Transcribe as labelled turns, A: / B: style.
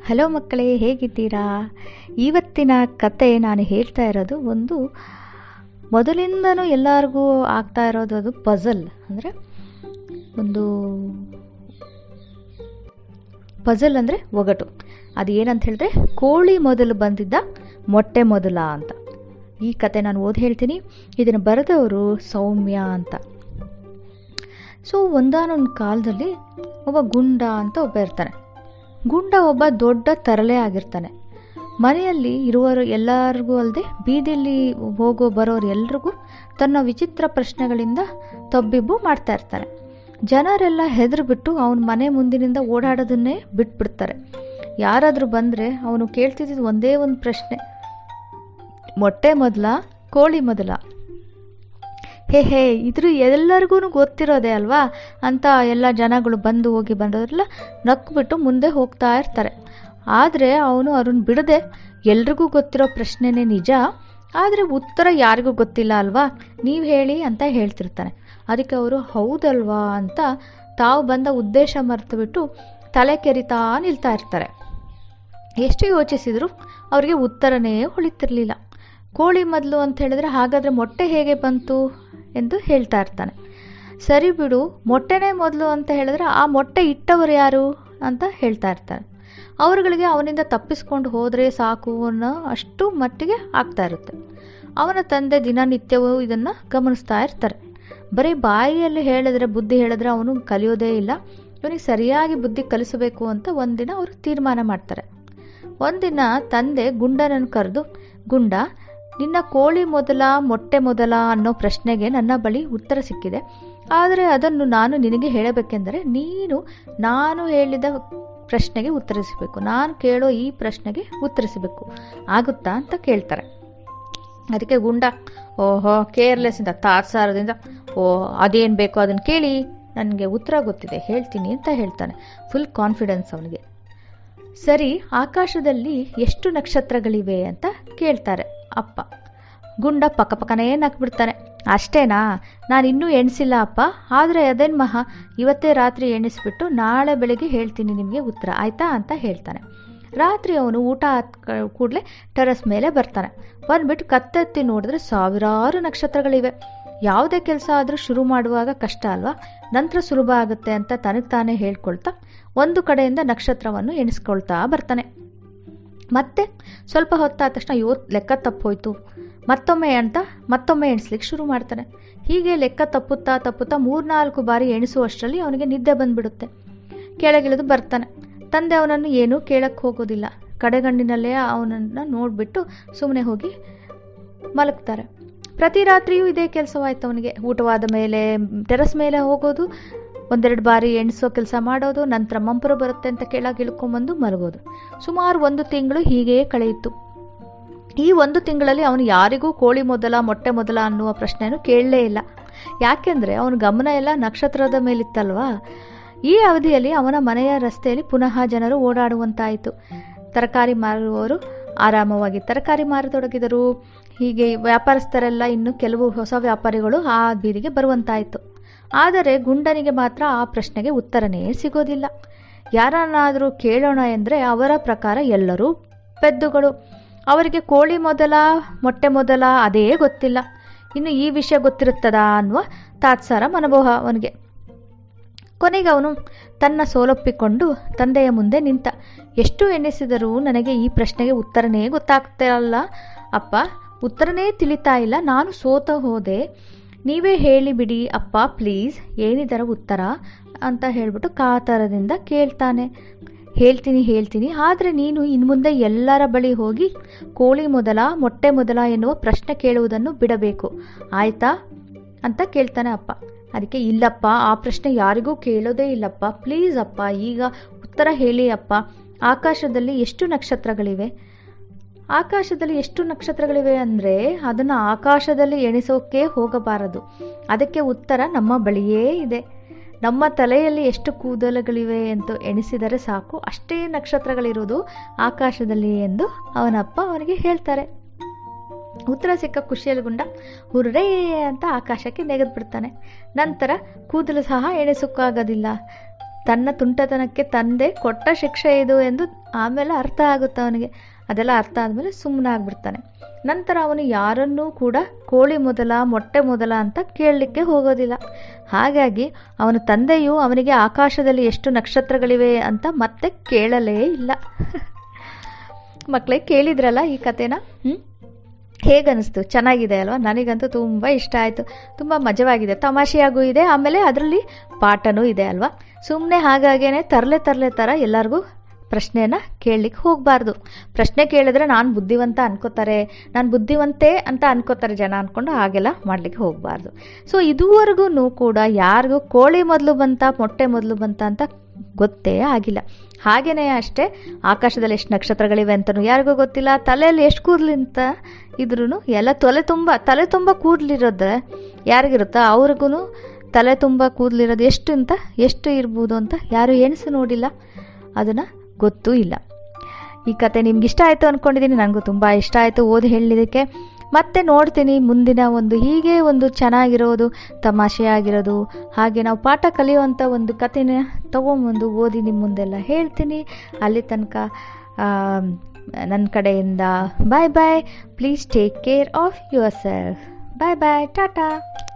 A: Hello ಮಕ್ಕಳೇ, ಹೇಗಿದ್ದೀರಾ? ಇವತ್ತಿನ ಕತೆ ನಾನು ಹೇಳ್ತಾ ಇರೋದು ಒಂದು ಮೊದಲಿಂದನೂ ಎಲ್ಲರಿಗೂ ಆಗ್ತಾ ಇರೋದು. ಅದು ಪಝಲ್. ಅಂದರೆ ಪಝಲ್ ಅಂದರೆ ಒಗಟು. ಅದು ಏನಂತ ಹೇಳಿದ್ರೆ, ಕೋಳಿ ಮೊದಲು ಬಂದಿದ್ದ ಮೊಟ್ಟೆ ಮೊದಲ ಅಂತ. ಈ ಕತೆ ನಾನು ಓದಿ ಹೇಳ್ತೀನಿ. ಇದನ್ನು ಬರೆದವರು ಸೌಮ್ಯ ಅಂತ. ಸೊ ಒಂದಾನೊಂದು ಕಾಲದಲ್ಲಿ ಒಬ್ಬ ಗುಂಡ ಅಂತ ಒಬ್ಬ ಇರ್ತಾನೆ. ಗುಂಡ ಒಬ್ಬ ದೊಡ್ಡ ತರಲೆ ಆಗಿರ್ತಾನೆ. ಮನೆಯಲ್ಲಿ ಇರುವವರು ಎಲ್ಲರಿಗೂ ಅಲ್ಲದೆ ಬೀದಿಯಲ್ಲಿ ಹೋಗೋ ಬರೋರು ಎಲ್ರಿಗೂ ತನ್ನ ವಿಚಿತ್ರ ಪ್ರಶ್ನೆಗಳಿಂದ ತಬ್ಬಿಬ್ಬು ಮಾಡ್ತಾ ಇರ್ತಾನೆ. ಜನರೆಲ್ಲ ಹೆದರ್ಬಿಟ್ಟು ಅವನ ಮನೆ ಮುಂದಿನಿಂದ ಓಡಾಡೋದನ್ನೇ ಬಿಟ್ಬಿಡ್ತಾರೆ. ಯಾರಾದರೂ ಬಂದರೆ ಅವನು ಕೇಳ್ತಿದ್ದು ಒಂದೇ ಒಂದು ಪ್ರಶ್ನೆ: ಮೊಟ್ಟೆ ಮೊದಲ ಕೋಳಿ ಮೊದಲ? ಹೇ ಇದ್ರ ಎಲ್ಲರಿಗೂ ಗೊತ್ತಿರೋದೇ ಅಲ್ವಾ ಅಂತ ಎಲ್ಲ ಜನಗಳು ಬಂದು ಹೋಗಿ ಬಂದವರೆಲ್ಲ ನಕ್ಬಿಟ್ಟು ಮುಂದೆ ಹೋಗ್ತಾ ಇರ್ತಾರೆ. ಆದರೆ ಅವನು ಅವ್ರನ್ನ ಬಿಡದೆ ಎಲ್ರಿಗೂ ಗೊತ್ತಿರೋ ಪ್ರಶ್ನೆನೇ ನಿಜ, ಆದರೆ ಉತ್ತರ ಯಾರಿಗೂ ಗೊತ್ತಿಲ್ಲ ಅಲ್ವಾ, ನೀವು ಹೇಳಿ ಅಂತ ಹೇಳ್ತಿರ್ತಾನೆ. ಅದಕ್ಕೆ ಅವರು ಹೌದಲ್ವಾ ಅಂತ ತಾವು ಬಂದ ಉದ್ದೇಶ ಮರೆತುಬಿಟ್ಟು ತಲೆ ಕೆರಿತಾ ನಿಲ್ತಾ ಇರ್ತಾರೆ. ಎಷ್ಟು ಯೋಚಿಸಿದ್ರು ಅವರಿಗೆ ಉತ್ತರನೇ ಹೊಳಿತಿರ್ಲಿಲ್ಲ. ಕೋಳಿ ಮೊದಲು ಅಂತ ಹೇಳಿದ್ರೆ ಹಾಗಾದರೆ ಮೊಟ್ಟೆ ಹೇಗೆ ಬಂತು ಎಂದು ಹೇಳ್ತಾ ಇರ್ತಾನೆ. ಸರಿ ಬಿಡು, ಮೊಟ್ಟೆನೇ ಮೊದಲು ಅಂತ ಹೇಳಿದ್ರೆ ಆ ಮೊಟ್ಟೆ ಇಟ್ಟವರು ಯಾರು ಅಂತ ಹೇಳ್ತಾ ಇರ್ತಾರೆ. ಅವರುಗಳಿಗೆ ಅವನಿಂದ ತಪ್ಪಿಸ್ಕೊಂಡು ಹೋದರೆ ಸಾಕು ಅನ್ನೋ ಅಷ್ಟು ಮಟ್ಟಿಗೆ ಆಗ್ತಾ ಇರುತ್ತೆ. ಅವನ ತಂದೆ ದಿನನಿತ್ಯವೂ ಇದನ್ನು ಗಮನಿಸ್ತಾ ಇರ್ತಾರೆ. ಬರೀ ಬಾಯಿಯಲ್ಲಿ ಬುದ್ಧಿ ಹೇಳಿದ್ರೆ ಅವನು ಕಲಿಯೋದೇ ಇಲ್ಲ. ಇವನಿಗೆ ಸರಿಯಾಗಿ ಬುದ್ಧಿ ಕಲಿಸಬೇಕು ಅಂತ ಒಂದಿನ ಅವರು ತೀರ್ಮಾನ ಮಾಡ್ತಾರೆ. ಒಂದಿನ ತಂದೆ ಗುಂಡನನ್ನು ಕರೆದು, ಗುಂಡ, ನಿನ್ನ ಕೋಳಿ ಮೊದಲ ಮೊಟ್ಟೆ ಮೊದಲ ಅನ್ನೋ ಪ್ರಶ್ನೆಗೆ ನನ್ನ ಬಳಿ ಉತ್ತರ ಸಿಕ್ಕಿದೆ. ಆದರೆ ಅದನ್ನು ನಾನು ನಿನಗೆ ಹೇಳಬೇಕೆಂದರೆ ನೀನು ನಾನು ಹೇಳಿದ ಪ್ರಶ್ನೆಗೆ ಉತ್ತರಿಸಬೇಕು. ನಾನು ಕೇಳೋ ಈ ಪ್ರಶ್ನೆಗೆ ಉತ್ತರಿಸಬೇಕು, ಆಗುತ್ತಾ ಅಂತ ಕೇಳ್ತಾರೆ. ಅದಕ್ಕೆ ಗುಂಡ ಕೇರ್ಲೆಸ್ಸಿಂದ ತಾತ್ಸಾರದಿಂದ ಅದೇನು ಬೇಕೋ ಅದನ್ನು ಕೇಳಿ, ನನಗೆ ಉತ್ತರ ಗೊತ್ತಿದೆ, ಹೇಳ್ತೀನಿ ಅಂತ ಹೇಳ್ತಾನೆ. ಫುಲ್ ಕಾನ್ಫಿಡೆನ್ಸ್ ಅವನಿಗೆ. ಸರಿ, ಆಕಾಶದಲ್ಲಿ ಎಷ್ಟು ನಕ್ಷತ್ರಗಳಿವೆ ಅಂತ ಕೇಳ್ತಾರೆ ಅಪ್ಪ. ಗುಂಡ ಪಕ್ಕನೇ ನಕ್ಬಿಡ್ತಾನೆ. ಅಷ್ಟೇನಾ? ನಾನು ಇನ್ನೂ ಎಣಿಸಿಲ್ಲ ಅಪ್ಪ, ಆದರೆ ಅದೇನು ಮಹಾ, ಇವತ್ತೇ ರಾತ್ರಿ ಎಣಿಸ್ಬಿಟ್ಟು ನಾಳೆ ಬೆಳಿಗ್ಗೆ ಹೇಳ್ತೀನಿ ನಿಮಗೆ ಉತ್ತರ, ಆಯ್ತಾ ಅಂತ ಹೇಳ್ತಾನೆ. ರಾತ್ರಿ ಅವನು ಊಟ ಆದ ಕೂಡಲೇ ಟೆರಸ್ ಮೇಲೆ ಬರ್ತಾನೆ. ಬಂದ್ಬಿಟ್ಟು ಕತ್ತೆತ್ತಿ ನೋಡಿದ್ರೆ ಸಾವಿರಾರು ನಕ್ಷತ್ರಗಳಿವೆ. ಯಾವುದೇ ಕೆಲಸ ಆದರೂ ಶುರು ಮಾಡುವಾಗ ಕಷ್ಟ ಅಲ್ವಾ, ನಂತರ ಸುಲಭ ಆಗುತ್ತೆ ಅಂತ ತನಗೆ ತಾನೇ ಹೇಳ್ಕೊಳ್ತಾ ಒಂದು ಕಡೆಯಿಂದ ನಕ್ಷತ್ರವನ್ನು ಎಣಿಸ್ಕೊಳ್ತಾ ಬರ್ತಾನೆ. ಮತ್ತೆ ಸ್ವಲ್ಪ ಹೊತ್ತಾದ ತಕ್ಷಣ ಲೆಕ್ಕ ತಪ್ಪೋಯ್ತು, ಮತ್ತೊಮ್ಮೆ ಎಣಿಸ್ಲಿಕ್ಕೆ ಶುರು ಮಾಡ್ತಾನೆ. ಹೀಗೆ ಲೆಕ್ಕ ತಪ್ಪುತ್ತಾ 3-4 ಬಾರಿ ಎಣಿಸುವಷ್ಟರಲ್ಲಿ ಅವನಿಗೆ ನಿದ್ದೆ ಬಂದ್ಬಿಡುತ್ತೆ. ಕೆಳಗಿಳಿದು ಬರ್ತಾನೆ. ತಂದೆ ಅವನನ್ನು ಏನೂ ಕೇಳಕ್ಕೆ ಹೋಗೋದಿಲ್ಲ. ಕಡೆಗಣ್ಣಿನಲ್ಲೇ ಅವನನ್ನು ನೋಡಿಬಿಟ್ಟು ಸುಮ್ಮನೆ ಹೋಗಿ ಮಲಗ್ತಾರೆ. ಪ್ರತಿ ರಾತ್ರಿಯೂ ಇದೇ ಕೆಲಸವಾಯ್ತು ಅವನಿಗೆ. ಊಟವಾದ ಮೇಲೆ ಟೆರಸ್ ಮೇಲೆ ಹೋಗೋದು, 1-2 ಬಾರಿ ಎಣಿಸೋ ಕೆಲಸ ಮಾಡೋದು, ನಂತರ ಮಂಪರು ಬರುತ್ತೆ ಅಂತ ಕೆಳಗೆ ಇಳ್ಕೊಂಬಂದು ಮಲಗೋದು. ಸುಮಾರು 1 ತಿಂಗಳು ಹೀಗೇ ಕಳೆಯಿತು. ಈ 1 ತಿಂಗಳಲ್ಲಿ ಅವನು ಯಾರಿಗೂ ಕೋಳಿ ಮೊದಲ ಮೊಟ್ಟೆ ಮೊದಲ ಅನ್ನುವ ಪ್ರಶ್ನೆಯನ್ನು ಕೇಳಲೇ ಇಲ್ಲ. ಯಾಕೆಂದರೆ ಅವನ ಗಮನ ಎಲ್ಲ ನಕ್ಷತ್ರದ ಮೇಲಿತ್ತಲ್ವಾ. ಈ ಅವಧಿಯಲ್ಲಿ ಅವನ ಮನೆಯ ರಸ್ತೆಯಲ್ಲಿ ಪುನಃ ಜನರು ಓಡಾಡುವಂತಾಯಿತು. ತರಕಾರಿ ಮಾರುವವರು ಆರಾಮವಾಗಿ ತರಕಾರಿ ಮಾರತೊಡಗಿದರು. ಹೀಗೆ ವ್ಯಾಪಾರಸ್ಥರೆಲ್ಲ ಇನ್ನು ಕೆಲವು ಹೊಸ ವ್ಯಾಪಾರಿಗಳು ಆ ಬೀದಿಗೆ ಬರುವಂತಾಯಿತು. ಆದರೆ ಗುಂಡನಿಗೆ ಮಾತ್ರ ಆ ಪ್ರಶ್ನೆಗೆ ಉತ್ತರನೇ ಸಿಗೋದಿಲ್ಲ. ಯಾರನ್ನಾದರೂ ಕೇಳೋಣ ಎಂದರೆ ಅವರ ಪ್ರಕಾರ ಎಲ್ಲರೂ ಪೆದ್ದುಗಳು. ಅವರಿಗೆ ಕೋಳಿ ಮೊದಲ ಮೊಟ್ಟೆ ಮೊದಲ ಅದೇ ಗೊತ್ತಿಲ್ಲ. ಇನ್ನು ಈ ವಿಷಯ ಗೊತ್ತಿರುತ್ತದಾ ಅನ್ನುವ ತಾತ್ಸಾರ ಮನೋಭಾವ ಅವನಿಗೆ. ಕೊನೆಗೆ ಅವನು ತನ್ನ ಸೋಲೊಪ್ಪಿಕೊಂಡು ತಂದೆಯ ಮುಂದೆ ನಿಂತ. ಎಷ್ಟು ಎಣಿಸಿದರೂ ನನಗೆ ಈ ಪ್ರಶ್ನೆಗೆ ಉತ್ತರನೇ ಗೊತ್ತಾಗ್ತಿರಲ್ಲ ಅಪ್ಪ, ಉತ್ತರನೇ ತಿಳಿತಾ ಇಲ್ಲ, ನಾನು ಸೋತ ಹೋದೆ, ನೀವೇ ಹೇಳಿಬಿಡಿ ಅಪ್ಪ ಪ್ಲೀಸ್, ಏನಿದರ ಉತ್ತರ ಅಂತ ಹೇಳ್ಬಿಟ್ಟು ಕಾತರದಿಂದ ಕೇಳ್ತಾನೆ. ಹೇಳ್ತೀನಿ, ಆದರೆ ನೀನು ಇನ್ಮುಂದೆ ಎಲ್ಲರ ಬಳಿ ಹೋಗಿ ಕೋಳಿ ಮೊದಲ ಮೊಟ್ಟೆ ಮೊದಲ ಎನ್ನುವ ಪ್ರಶ್ನೆ ಕೇಳುವುದನ್ನು ಬಿಡಬೇಕು, ಆಯ್ತಾ ಅಂತ ಕೇಳ್ತಾನೆ ಅಪ್ಪ. ಅದಕ್ಕೆ ಇಲ್ಲಪ್ಪ, ಆ ಪ್ರಶ್ನೆ ಯಾರಿಗೂ ಕೇಳೋದೇ ಇಲ್ಲಪ್ಪ, ಪ್ಲೀಸ್ ಅಪ್ಪ ಈಗ ಉತ್ತರ ಹೇಳಿ ಅಪ್ಪ. ಆಕಾಶದಲ್ಲಿ ಎಷ್ಟು ನಕ್ಷತ್ರಗಳಿವೆ? ಆಕಾಶದಲ್ಲಿ ಎಷ್ಟು ನಕ್ಷತ್ರಗಳಿವೆ ಅಂದರೆ ಅದನ್ನು ಆಕಾಶದಲ್ಲಿ ಎಣಿಸೋಕೆ ಹೋಗಬಾರದು. ಅದಕ್ಕೆ ಉತ್ತರ ನಮ್ಮ ಬಳಿಯೇ ಇದೆ. ನಮ್ಮ ತಲೆಯಲ್ಲಿ ಎಷ್ಟು ಕೂದಲುಗಳಿವೆ ಅಂತ ಎಣಿಸಿದರೆ ಸಾಕು, ಅಷ್ಟೇ ನಕ್ಷತ್ರಗಳಿರೋದು ಆಕಾಶದಲ್ಲಿ ಎಂದು ಅವನಪ್ಪ ಅವನಿಗೆ ಹೇಳ್ತಾರೆ. ಉತ್ತರ ಸಿಕ್ಕ ಖುಷಿಯಲ್ಲಿ ಗುಂಡ ಹುರ್ರೇ ಅಂತ ಆಕಾಶಕ್ಕೆ ನೆಗೆದು ಬಿಡ್ತಾನೆ. ನಂತರ ಕೂದಲು ಸಹ ಎಣಿಸೋಕ್ಕಾಗೋದಿಲ್ಲ. ತನ್ನ ತುಂಟತನಕ್ಕೆ ತಂದೆ ಕೊಟ್ಟ ಶಿಕ್ಷೆ ಇದು ಎಂದು ಆಮೇಲೆ ಅರ್ಥ ಆಗುತ್ತೆ ಅವನಿಗೆ. ಅದೆಲ್ಲ ಅರ್ಥ ಆದಮೇಲೆ ಸುಮ್ಮನೆ ಆಗ್ಬಿಡ್ತಾನೆ. ನಂತರ ಅವನು ಯಾರನ್ನೂ ಕೂಡ ಕೋಳಿ ಮೊದಲ ಮೊಟ್ಟೆ ಮೊದಲ ಅಂತ ಕೇಳಲಿಕ್ಕೆ ಹೋಗೋದಿಲ್ಲ. ಹಾಗಾಗಿ ಅವನ ತಂದೆಯು ಅವನಿಗೆ ಆಕಾಶದಲ್ಲಿ ಎಷ್ಟು ನಕ್ಷತ್ರಗಳಿವೆ ಅಂತ ಮತ್ತೆ ಕೇಳಲೇ ಇಲ್ಲ. ಮಕ್ಕಳೇ, ಕೇಳಿದ್ರಲ್ಲ ಈ ಕಥೆನ? ಹೇಗನ್ನಿಸ್ತು? ಚೆನ್ನಾಗಿದೆ ಅಲ್ವಾ? ನನಗಂತೂ ತುಂಬ ಇಷ್ಟ ಆಯಿತು. ತುಂಬ ಮಜವಾಗಿದೆ, ತಮಾಷೆಯಾಗೂ ಇದೆ, ಆಮೇಲೆ ಅದರಲ್ಲಿ ಪಾಠನೂ ಇದೆ ಅಲ್ವಾ? ಸುಮ್ಮನೆ ಹಾಗಾಗೇನೆ ತರಲೆ ಥರ ಎಲ್ಲರಿಗೂ ಪ್ರಶ್ನೆಯನ್ನು ಕೇಳಲಿಕ್ಕೆ ಹೋಗಬಾರ್ದು. ಪ್ರಶ್ನೆ ಕೇಳಿದ್ರೆ ನಾನು ಬುದ್ಧಿವಂತ ಅನ್ಕೋತಾರೆ, ನಾನು ಬುದ್ಧಿವಂತೆ ಅಂತ ಅನ್ಕೋತಾರೆ ಜನ ಅಂದ್ಕೊಂಡು ಹಾಗೆಲ್ಲ ಮಾಡಲಿಕ್ಕೆ ಹೋಗಬಾರ್ದು. ಸೊ ಇದುವರೆಗೂ ಕೂಡ ಯಾರಿಗೂ ಕೋಳಿ ಮೊದಲು ಬಂತ ಮೊಟ್ಟೆ ಮೊದಲು ಬಂತ ಅಂತ ಗೊತ್ತೇ ಆಗಿಲ್ಲ. ಹಾಗೆಯೇ ಅಷ್ಟೇ, ಆಕಾಶದಲ್ಲಿ ಎಷ್ಟು ನಕ್ಷತ್ರಗಳಿವೆ ಅಂತಲೂ ಯಾರಿಗೂ ಗೊತ್ತಿಲ್ಲ. ತಲೆಯಲ್ಲಿ ಎಷ್ಟು ಕೂದಲಿಂತ ಇದ್ರೂ ಎಲ್ಲ ತಲೆ ತುಂಬ ಕೂದಲಿರೋದ್ರೆ ಯಾರಿಗಿರುತ್ತೋ ಅವ್ರಿಗೂ ತಲೆ ತುಂಬ ಕೂದಲಿರೋದು ಎಷ್ಟು ಇರ್ಬೋದು ಅಂತ ಯಾರು ಎಣಿಸಿ ನೋಡಿಲ್ಲ, ಅದನ್ನು ಗೊತ್ತೂ ಇಲ್ಲ. ಈ ಕತೆ ನಿಮ್ಗೆ ಇಷ್ಟ ಆಯಿತು ಅಂದ್ಕೊಂಡಿದ್ದೀನಿ. ನನಗೂ ತುಂಬ ಇಷ್ಟ ಆಯಿತು ಓದಿ ಹೇಳಲಿದ್ದಕ್ಕೆ. ಮತ್ತೆ ನೋಡ್ತೀನಿ ಮುಂದಿನ ಹೀಗೆ ಚೆನ್ನಾಗಿರೋದು, ತಮಾಷೆಯಾಗಿರೋದು, ಹಾಗೆ ನಾವು ಪಾಠ ಕಲಿಯುವಂಥ ಒಂದು ಕಥೆನ ತೊಗೊಂಬಂದು ಓದಿ ನಿಮ್ಮ ಮುಂದೆಲ್ಲ ಹೇಳ್ತೀನಿ. ಅಲ್ಲಿ ತನಕ ನನ್ನ ಕಡೆಯಿಂದ bye bye. Please take care of yourself. Bye bye, Tata.